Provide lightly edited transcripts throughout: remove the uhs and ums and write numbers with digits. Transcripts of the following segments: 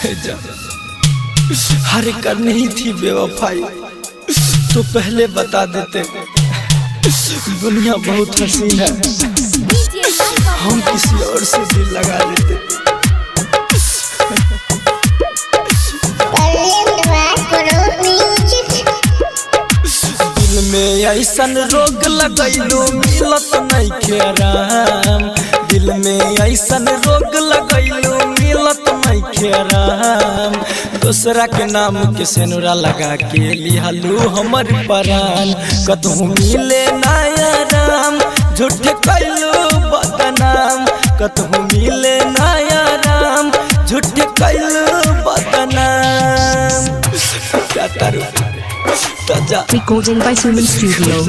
हर करनी ही थी बेवफाई तो पहले बता देते। दुनिया बहुत हसीन है, हम किसी और से दिल लगा देते। दिल में ऐसन रोग लगैलो मिलत नहीं के आराम। दिल में ऐसन रोग लगैलो मिलत नहीं के आराम। दूसरा के नाम के सेनुरा लगा के लिहलू हमर प्राण। कतहु मिले नया राम झूठे कैलू बदनाम। कतहु मिले नया राम झूठे कैलू बदनाम। Recording by Suman Studio.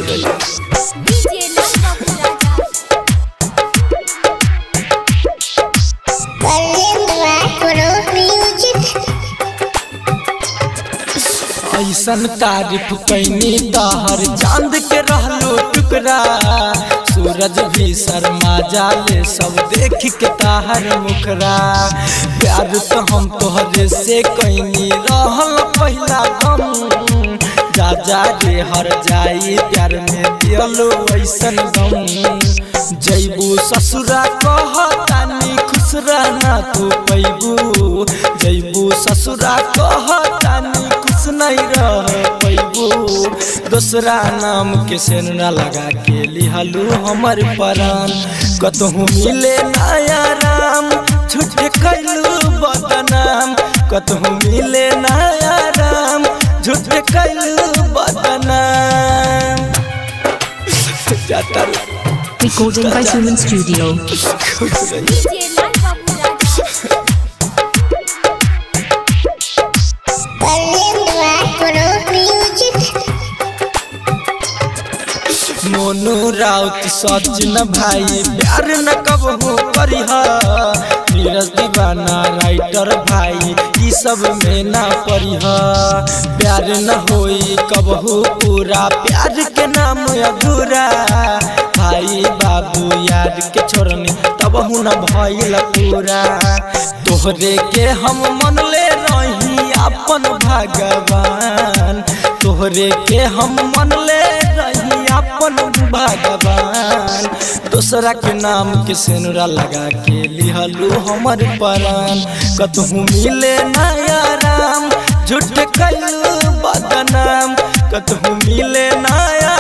ऐसन तारीफ कैनी तहर चांद के रहलो टुकड़ा। सूरज भी शर्मा जाले सब देख के ताहर मुखरा। प्यार तो हम तोहरे से कैनी रहल पहला गम। जा जा रे हर जाई प्यार में दियलो ऐसन गम। जैबू ससुरा कहतानी खुश रहना तू पैबू। जैबू ससुरा कहतानी खुश नहीं रह पैबू। दूसरा नाम के सेनुरा लगा के लिहलू हमर प्राण। कतहु मिले नया राम झूठे कैलू बदनाम। कतहु मिले नया राम झूठे कैलू बदनाम। Recording by Suman Studio. Monu Raut Sachin भाई प्यार न कबहू करिहा। नीरज दीवाना राइटर भाई ई सब में ना पढ़िहा। प्यार न होई कबहू पूरा प्यार के नाम अधूरा। भाई बाबू यार के छोड़नी तबहू न भइल पूरा। तोहरे के हम मन ले रही अपन भगवान। तोहरे के हम मन ले रही अपन भगवान। दूसरा के नाम के सेनुरा लगा के लिहलू हमर प्राण। कतहु मिले नया राम झूठे कैलू बदनाम। कतहु मिले नया